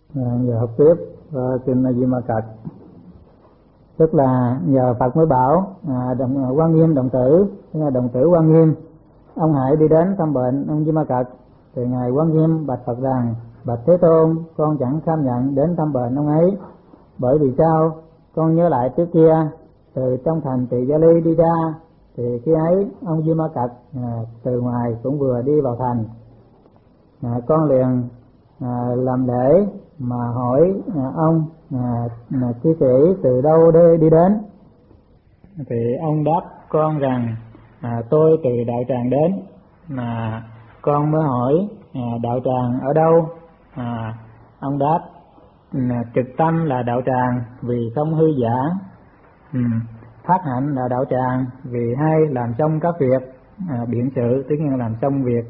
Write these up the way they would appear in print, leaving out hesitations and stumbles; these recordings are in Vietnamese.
Giờ học tiếp kinh A Di Ma Cật, tức là nhờ Phật mới bảo Quan Nghiêm đồng tử, đồng tử Quan Nghiêm, ông hãy đi đến thăm bệnh ông Di Ma Cật. Thì ngài Quan Nghiêm bạch Phật rằng: bạch Thế Tôn, con chẳng cam nhận đến thăm bệnh ông ấy. Bởi vì sao? Con nhớ lại trước kia từ trong thành Tỳ Gia Ly đi ra, thì khi ấy ông Di Ma Cật từ ngoài cũng vừa đi vào thành. Con liền làm lễ mà hỏi ông cư sĩ từ đâu đi đến. Thì ông đáp con rằng tôi từ đạo tràng đến. Mà con mới hỏi đạo tràng ở đâu? Ông đáp trực tâm là đạo tràng vì không hư giả, phát hạnh là đạo tràng vì hay làm xong các việc, biện sự tức là làm xong việc,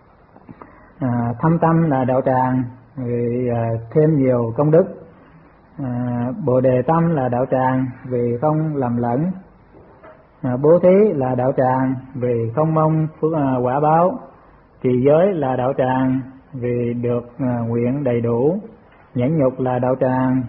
thâm tâm là đạo tràng vì thêm nhiều công đức, bồ đề tâm là đạo tràng vì không lầm lẫn, bố thí là đạo tràng vì không mong quả báo, trì giới là đạo tràng vì được nguyện đầy đủ, nhẫn nhục là đạo tràng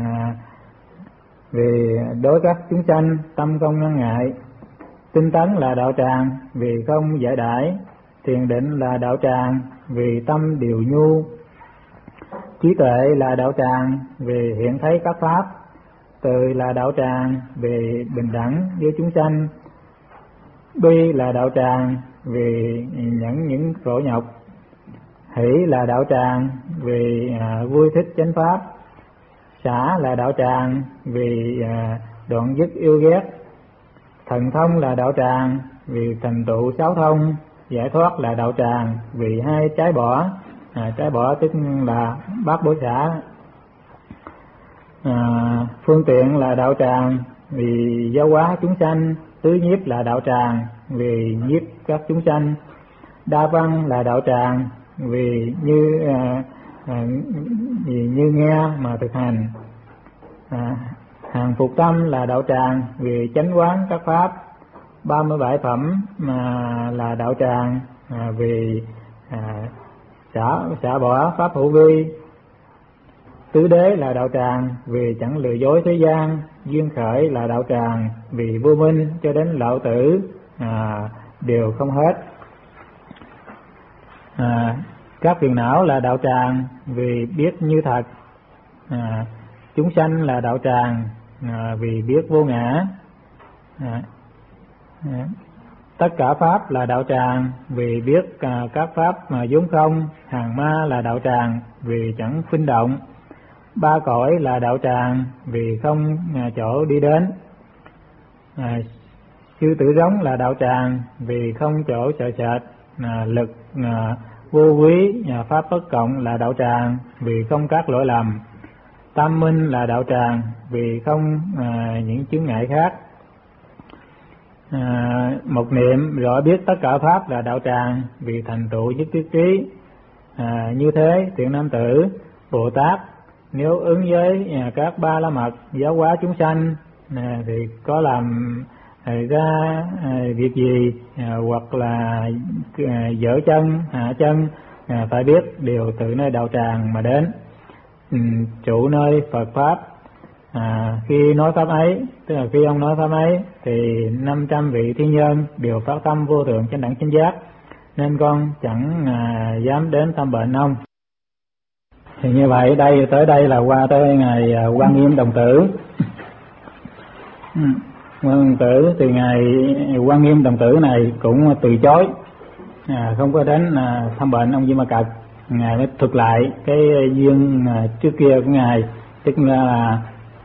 vì đối các chúng sanh tâm không ngăn ngại, tinh tấn là đạo tràng vì không giải đãi, thiền định là đạo tràng vì tâm điều nhu, trí tuệ là đạo tràng vì hiện thấy các pháp, từ là đạo tràng vì bình đẳng với chúng sanh, bi là đạo tràng vì nhẫn những khổ nhọc, hỷ là đạo tràng vì vui thích chánh pháp, xả là đạo tràng vì đoạn dứt yêu ghét, thần thông là đạo tràng vì thành tựu sáu thông, giải thoát là đạo tràng vì hai trái bỏ, trái bỏ tức là bát bố xả, phương tiện là đạo tràng vì giáo hóa chúng sanh, tứ nhiếp là đạo tràng vì nhiếp các chúng sanh, đa văn là đạo tràng vì như nghe mà thực hành, hàng phục tâm là đạo tràng vì chánh quán các pháp, 37 phẩm là đạo tràng vì xả bỏ pháp hữu vi, tứ đế là đạo tràng vì chẳng lừa dối thế gian, duyên khởi là đạo tràng vì vô minh cho đến lão tử đều không hết, các phiền não là đạo tràng vì biết như thật, chúng sanh là đạo tràng vì biết vô ngã, tất cả pháp là đạo tràng vì biết các pháp mà vốn không, hàng ma là đạo tràng vì chẳng phinh động, ba cõi là đạo tràng vì không chỗ đi đến, sư tử giống là đạo tràng vì không chỗ sợ sệt, lực vô quý pháp bất cộng là đạo tràng vì không các lỗi lầm, tam minh là đạo tràng vì không những chướng ngại khác, một niệm rõ biết tất cả pháp là đạo tràng vì thành tựu nhất thiết trí. Như thế thiện nam tử Bồ Tát nếu ứng với các ba la mật giáo hóa chúng sanh thì có làm ra việc gì hoặc là dở chân hạ chân, phải biết đều từ nơi đạo tràng mà đến, trụ nơi Phật pháp. Khi nói pháp ấy, tức là khi ông nói pháp ấy thì 500 vị thiên nhân đều phát tâm vô thượng chánh đẳng chánh giác, nên con chẳng dám đến thăm bệnh ông. Thì như vậy tới đây là qua tới ngài Quan Nghiêm đồng tử. Đồng tử thì ngài Quan Nghiêm đồng tử này cũng từ chối, không có đến thăm bệnh ông Di Ma Cật. Ngài mới thuật lại cái duyên trước kia của ngài, tức là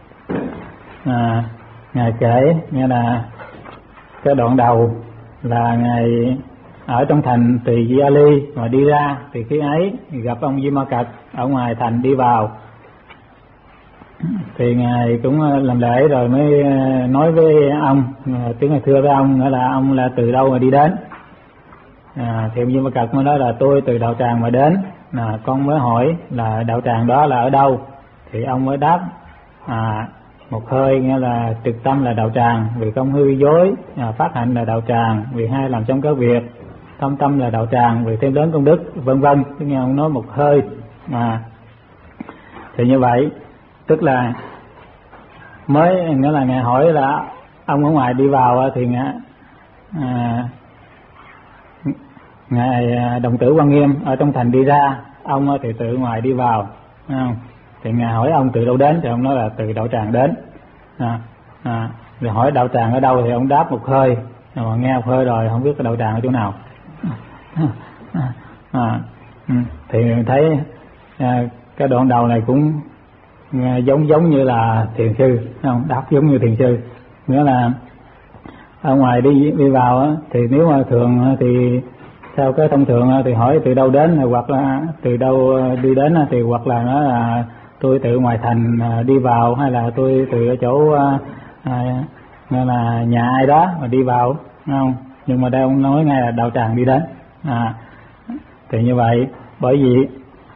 ngài kể nghe là cái đoạn đầu là ngài ở trong thành Tỳ Gia Ly mà đi ra, thì khi ấy gặp ông Di Ma Cật ở ngoài thành đi vào, thì ngài cũng làm lễ rồi mới nói với ông, tiếng là thưa với ông, nghĩa là ông là từ đâu mà đi đến. Thì ông Di Ma Cật mới nói là tôi từ đạo tràng mà đến. Con mới hỏi là đạo tràng đó là ở đâu, thì ông mới đáp một hơi, nghĩa là trực tâm là đạo tràng vì không hư dối, phát hạnh là đạo tràng vì hay làm xong các việc, thâm tâm là đạo tràng vì thêm lớn công đức, vân vân. Tức là ông nói một hơi. Thì như vậy tức là mới nghĩa là ngài hỏi là ông ở ngoài đi vào thì ngài Đồng Tử Quan Nghiêm ở trong thành đi ra, ông thì từ ngoài đi vào, thì ngài hỏi ông từ đâu đến thì ông nói là từ đạo tràng đến. Rồi hỏi đạo tràng ở đâu thì ông đáp một hơi, rồi nghe một hơi rồi không biết cái đạo tràng ở chỗ nào. Thì thấy cái đoạn đầu này cũng giống như là thiền sư, không? Đáp giống như thiền sư, nghĩa là ở ngoài đi vào thì nếu mà thường thì theo cái thông thường thì hỏi từ đâu đến, hoặc là từ đâu đi đến, thì hoặc là nó là tôi từ ngoài thành đi vào, hay là tôi từ ở chỗ nên là nhà ai đó mà đi vào, không? Nhưng mà đây ông nói ngay là đạo tràng đi đến. Thì như vậy bởi vì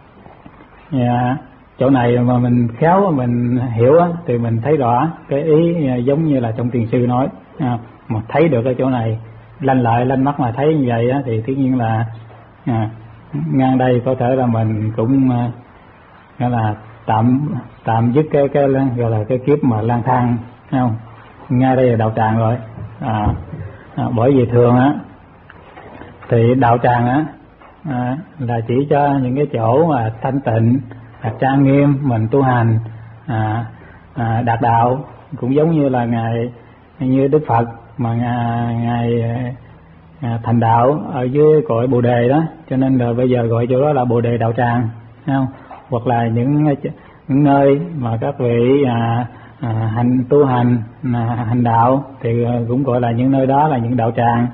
chỗ này mà mình khéo mình hiểu thì mình thấy rõ cái ý giống như là trong thiền sư nói, mà thấy được cái chỗ này lanh mắt mà thấy như vậy thì tất nhiên là ngang đây có thể là mình cũng nghĩa là tạm dứt cái gọi là cái kiếp mà lang thang, không? Ngay đây là đạo tràng rồi. Bởi vì thường thì đạo tràng là chỉ cho những cái chỗ mà thanh tịnh, trang nghiêm, mình tu hành đạt đạo, cũng giống như là như Đức Phật mà ngài thành đạo ở dưới cội Bồ Đề đó, cho nên là bây giờ gọi chỗ đó là Bồ Đề đạo tràng, không? Hoặc là những nơi mà các vị tu hành hành đạo thì cũng gọi là những nơi đó là những đạo tràng.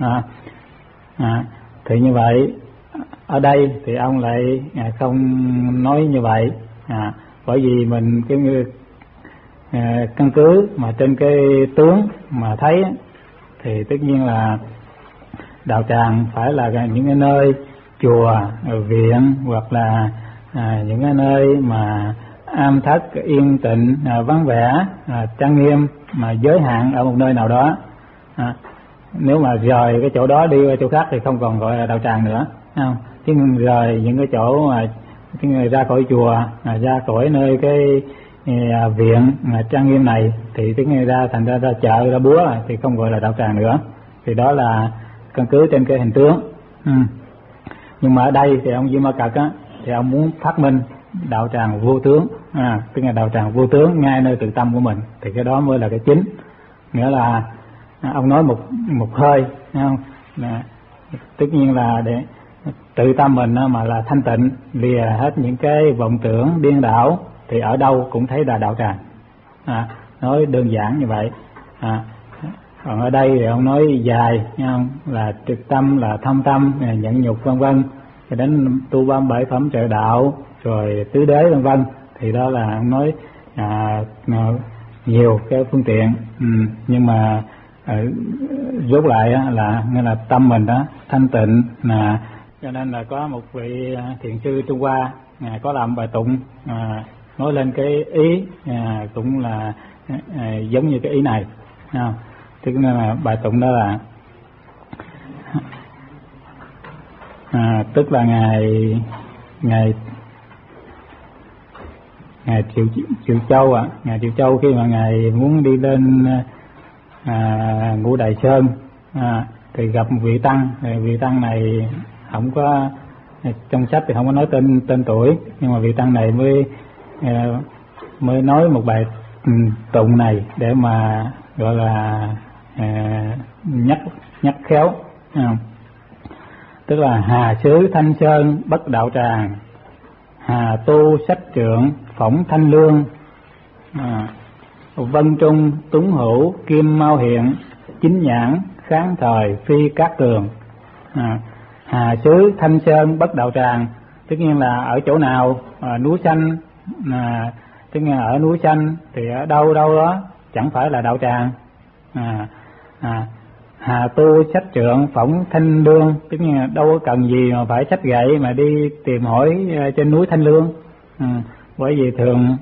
Thì như vậy ở đây thì ông lại không nói như vậy, bởi vì mình cái căn cứ mà trên cái tướng mà thấy thì tất nhiên là đạo tràng phải là những cái nơi chùa, viện, hoặc là những cái nơi mà am thất yên tịnh, vắng vẻ, trang nghiêm, mà giới hạn ở một nơi nào đó. Nếu mà rời cái chỗ đó đi qua chỗ khác thì không còn gọi là đạo tràng nữa, không? Chứ rời những cái chỗ mà ra khỏi chùa, ra khỏi nơi cái viện trang nghiêm này thì tức ra thành ra chợ, ra búa thì không gọi là đạo tràng nữa. Thì đó là căn cứ trên cái hình tướng. Nhưng mà ở đây thì ông Di Ma Cật thì ông muốn phát minh đạo tràng vô tướng, tức là đạo tràng vô tướng ngay nơi tự tâm của mình, thì cái đó mới là cái chính. Nghĩa là ông nói một hơi, không? Tất nhiên là để tự tâm mình mà là thanh tịnh, lìa hết những cái vọng tưởng điên đảo, thì ở đâu cũng thấy là đạo tràng. Nói đơn giản như vậy. Còn ở đây thì ông nói dài, không? Là trực tâm, là thâm tâm, nhận nhục, vân vân, cho đến tu 37 phẩm trợ đạo, rồi tứ đế, vân vân. Thì đó là ông nói nhiều cái phương tiện. Nhưng mà rốt lại là nghĩa là tâm mình đó thanh tịnh, cho nên là có một vị thiền sư Trung Hoa có làm bài tụng nói lên cái ý cũng là giống như cái ý này, tức là bài tụng đó là tức là ngài Triệu Châu ngài Triệu Châu khi mà ngài muốn đi lên Ngũ Đài Sơn thì gặp một vị tăng. Vị tăng này không có, trong sách thì không có nói tên tuổi, nhưng mà vị tăng này mới nói một bài tụng này để mà gọi là nhắc khéo. Tức là hà xứ Thanh Sơn bất đạo tràng, hà tu sách trượng phỏng thanh lương, vân trung tuấn hữu kim mau hiện, chính nhãn kháng thời phi cát tường. Hà xứ Thanh Sơn bất đạo tràng, tất nhiên là ở chỗ nào, núi xanh, tất nhiên là ở núi xanh thì ở đâu đó chẳng phải là đạo tràng. Hà tu sách trượng phỏng thanh lương, tất nhiên là đâu có cần gì mà phải sách gậy mà đi tìm hỏi trên núi Thanh Lương. Bởi vì thường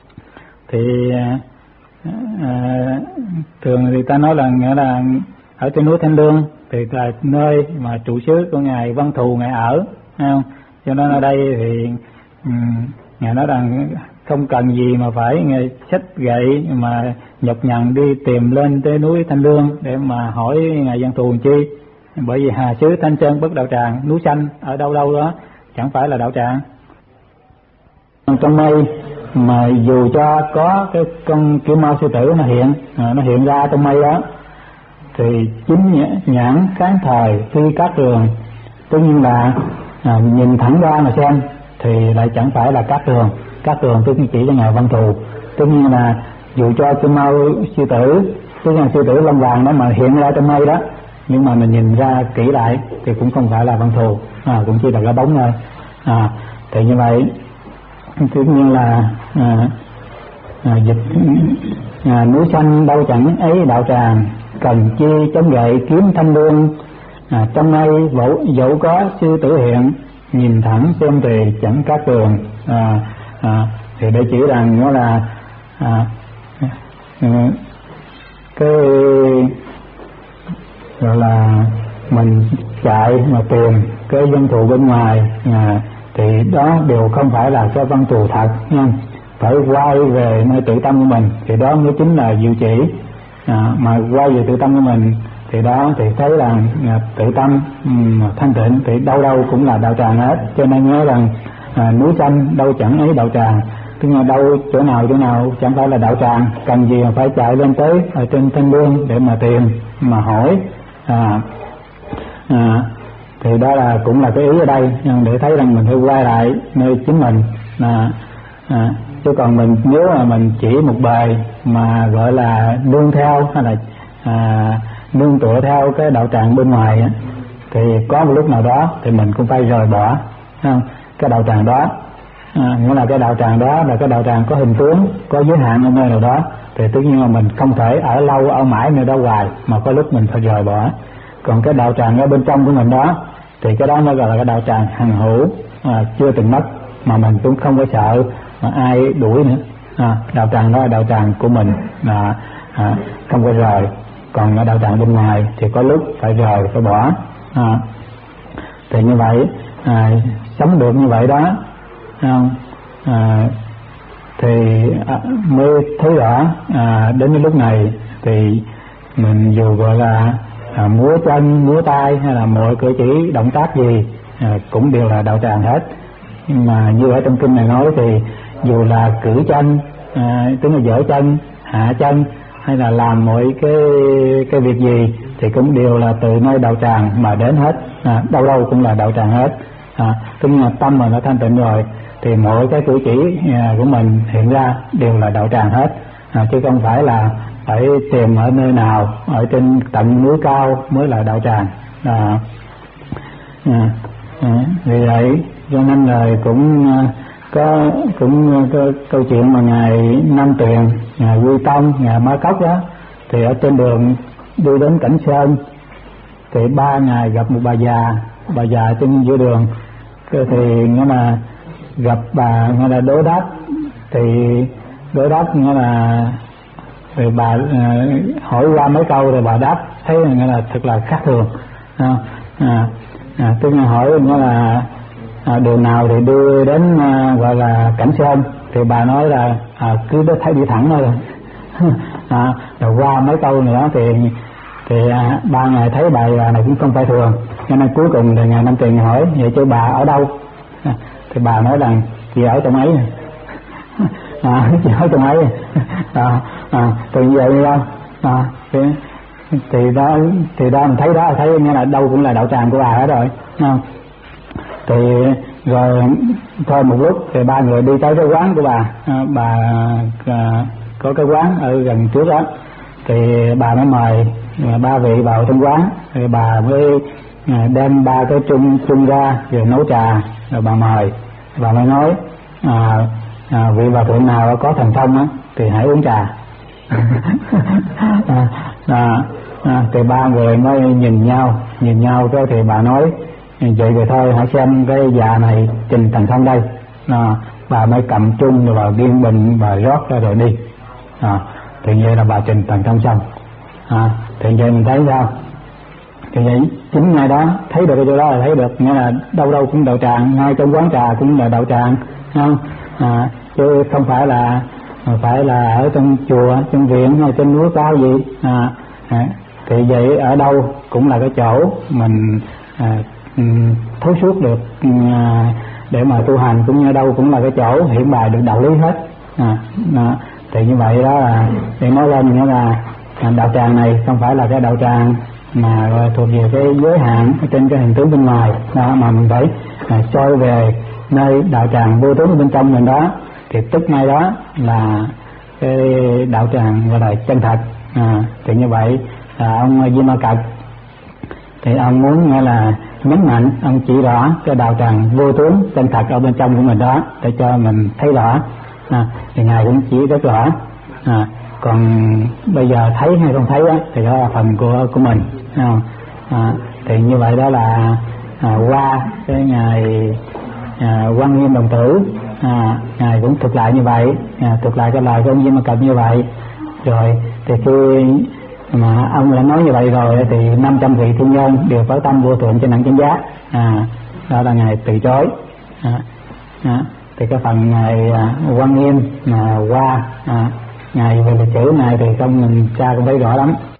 thì ta nói là nghĩa là ở trên núi Thanh Lương thì là nơi mà trụ xứ của ngài Văn Thù ngài ở, không? Cho nên ở đây thì ngài nói rằng không cần gì mà phải xách gậy mà nhọc nhằn đi tìm lên tới núi Thanh Lương để mà hỏi ngài Văn Thù chi. Bởi vì Hà xứ Thanh Sơn Bất Đạo Tràng, núi xanh ở đâu đâu đó chẳng phải là đạo tràng. Trong mây mà dù cho có cái con Kim Mao Sư Tử nó hiện ra trong mây đó, thì chính nhãn kháng thời phi cát tường, tất nhiên là nhìn thẳng ra mà xem thì lại chẳng phải là cát tường. Cát tường tôi chỉ cho ngài Văn Thù, tất nhiên là dù cho Kim Mao Sư Tử, tức là sư tử lông vàng đó mà hiện ra trong mây đó, nhưng mà mình nhìn ra kỹ lại thì cũng không phải là Văn Thù, cũng chỉ là cái bóng thôi. Thì như vậy tất nhiên là núi xanh đâu chẳng ấy đạo tràng, cần chi chống gậy kiếm Thanh Lương, trong mây dẫu có sư tử hiện, nhìn thẳng xem thì chẳng cát tường. Thì để chỉ rằng nó là cái gọi là mình chạy mà tìm cái Văn Thù bên ngoài, thì đó đều không phải là cái Văn Thù thật nha. Phải quay về nơi tự tâm của mình thì đó mới chính là diệu chỉ. Mà quay về tự tâm của mình thì đó thì thấy là tự tâm thanh tịnh thì đâu đâu cũng là đạo tràng hết. Cho nên nhớ rằng núi xanh đâu chẳng ấy đạo tràng, tức là đâu chỗ nào chẳng phải là đạo tràng, cần gì mà phải chạy lên tới ở trên Thanh Lương để mà tìm mà hỏi. Thì đó là cũng là cái ý ở đây để thấy rằng mình phải quay lại nơi chính mình. Chứ còn mình nếu mà mình chỉ một bề mà gọi là nương theo hay là nương tựa theo cái đạo tràng bên ngoài á, thì có một lúc nào đó thì mình cũng phải rời bỏ cái đạo tràng đó. Nghĩa là cái đạo tràng đó là cái đạo tràng có hình tướng, có giới hạn ở nơi nào đó, thì tất nhiên là mình không thể ở lâu ở mãi nơi đó hoài, mà có lúc mình phải rời bỏ. Còn cái đạo tràng ở bên trong của mình đó thì cái đó nó gọi là cái đạo tràng hằng hữu, chưa từng mất, mà mình cũng không có sợ mà ai đuổi nữa. Đạo tràng đó là đạo tràng của mình, không có rời. Còn ở đạo tràng bên ngoài thì có lúc phải rời, phải bỏ. Thì như vậy sống được như vậy đó thì mới thấy rõ đến cái lúc này thì mình dù gọi là múa chân múa tay hay là mọi cử chỉ động tác gì cũng đều là đạo tràng hết. Nhưng mà như ở trong kinh này nói thì dù là cử chân, tức là dở chân, hạ chân, hay là làm mọi cái việc gì thì cũng đều là từ nơi đạo tràng mà đến hết. Đâu đâu cũng là đạo tràng hết. Tức là tâm mà nó thanh tịnh rồi thì mỗi cái cử chỉ của mình hiện ra đều là đạo tràng hết, chứ không phải là phải tìm ở nơi nào ở trên tận núi cao mới là đạo tràng. Vì vậy cho nên là cũng có câu chuyện mà ngài Nam Tuyền, ngài Quy Tông, ngài Ma Cốc đó, thì ở trên đường đi đến Cảnh Sơn thì 3 ngày gặp một bà già trên giữa đường. Thì nghĩa là gặp bà nghĩa là đối đáp, thì đối đáp nghĩa là thì bà hỏi qua mấy câu rồi bà đáp thấy nghĩa là thật là khác thường. Tôi hỏi nghĩa là đường nào thì đưa đến gọi là Cảnh Sơn, thì bà nói là cứ thấy đi thẳng thôi. Rồi qua mấy câu nữa thì 3 ngày thấy bà này cũng không phải thường, cho nên cuối cùng thì ngài Nam Tuyền hỏi vậy chứ bà ở đâu? Thì bà nói rằng chị ở trong ấy. Chị ở trong ấy. Thì vậy không? Thì đó mình thấy nghĩa là đâu cũng là đạo tràng của bà hết rồi, không? Thì rồi thôi một lúc thì 3 người đi tới cái quán của bà có cái quán ở gần trước đó, thì bà mới mời 3 vị vào trong quán, thì bà mới đem 3 cái chung ra rồi nấu trà, rồi bà mời, bà mới nói vị bà thượng nào có thần thông á thì hãy uống trà. Thì 3 người mới nhìn nhau cái thì bà nói vậy rồi thôi hãy xem cái già này trình thần thông đây. Bà mới cầm chung rồi bà biên bình bà rót ra rồi đi. Thì vậy là bà trình thần thông xong. Thì vậy mình thấy sao? Thì vậy chính ngày đó thấy được cái chỗ đó là thấy được, nghĩa là đâu đâu cũng đạo tràng, ngay trong quán trà cũng là đạo tràng, không? chứ không phải là ở trong chùa, trong viện hay trên núi cao gì. Thì vậy ở đâu cũng là cái chỗ mình thấu suốt được để mà tu hành, cũng như đâu cũng là cái chỗ hiển bày được đạo lý hết. Thì như vậy đó là để nói lên nghĩa là đạo tràng này không phải là cái đạo tràng mà thuộc về cái giới hạn trên cái hình tướng bên ngoài đó, mà mình phải soi về nơi đạo tràng vô tướng bên trong mình đó, thì tức ngay đó là cái đạo tràng gọi là chân thật. Thì như vậy ông Di Ma Cật thì ông muốn nghe là nhấn mạnh, ông chỉ rõ cái đạo tràng vô tướng chân thật ở bên trong của mình đó để cho mình thấy rõ. Thì ngài cũng chỉ rất rõ. Còn bây giờ thấy hay không thấy đó, thì đó là phần của mình. Thì như vậy đó là qua cái ngày Quan Nghiêm Đồng Tử, ngài cũng thực lại như vậy, thực lại cái lời của ông Di Ma Cật như vậy. Rồi thì khi mà ông đã nói như vậy rồi thì 500 vị thiên nhân đều có tâm vô thượng trên đẳng chánh giác. Đó là ngài từ chối. Thì cái phần ngài Quan Nghiêm mà qua ngài về lịch sử này thì không mình cha cũng thấy rõ lắm.